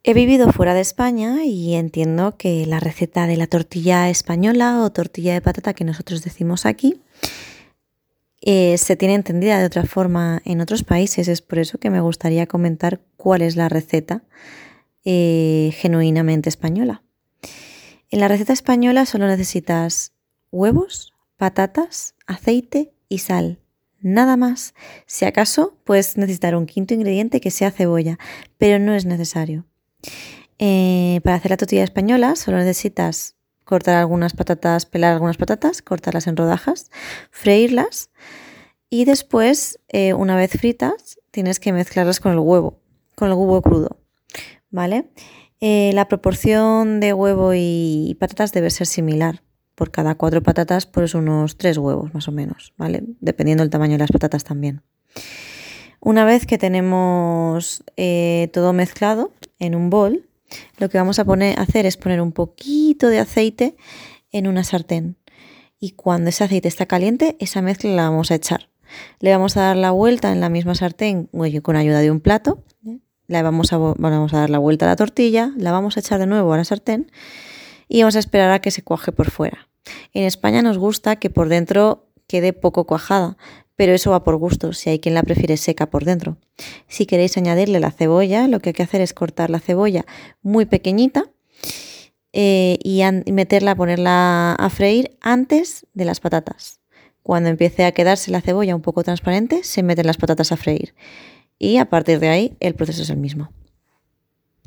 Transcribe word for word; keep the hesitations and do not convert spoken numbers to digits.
He vivido fuera de España y entiendo que la receta de la tortilla española o tortilla de patata que nosotros decimos aquí eh, se tiene entendida de otra forma en otros países. Es por eso que me gustaría comentar cuál es la receta eh, genuinamente española. En la receta española solo necesitas huevos, patatas, aceite y sal. Nada más. Si acaso, puedes necesitar un quinto ingrediente que sea cebolla, pero no es necesario. Eh, para hacer la tortilla española solo necesitas cortar algunas patatas, pelar algunas patatas, cortarlas en rodajas, freírlas y después, eh, una vez fritas, tienes que mezclarlas con el huevo, con el huevo crudo, ¿vale? Eh, la proporción de huevo y patatas debe ser similar. Por cada cuatro patatas, pues unos tres huevos más o menos, ¿vale? Dependiendo del tamaño de las patatas también. Una vez que tenemos eh, todo mezclado en un bol, lo que vamos a poner, hacer es poner un poquito de aceite en una sartén. Y cuando ese aceite está caliente, esa mezcla la vamos a echar. Le vamos a dar la vuelta en la misma sartén con ayuda de un plato. Le vamos a, vamos a dar la vuelta a la tortilla, la vamos a echar de nuevo a la sartén y vamos a esperar a que se cuaje por fuera. En España nos gusta que por dentro quede poco cuajada, pero eso va por gusto, si hay quien la prefiere seca por dentro. Si queréis añadirle la cebolla, lo que hay que hacer es cortar la cebolla muy pequeñita eh, y, an- y meterla, ponerla a freír antes de las patatas. Cuando empiece a quedarse la cebolla un poco transparente, se meten las patatas a freír y a partir de ahí el proceso es el mismo.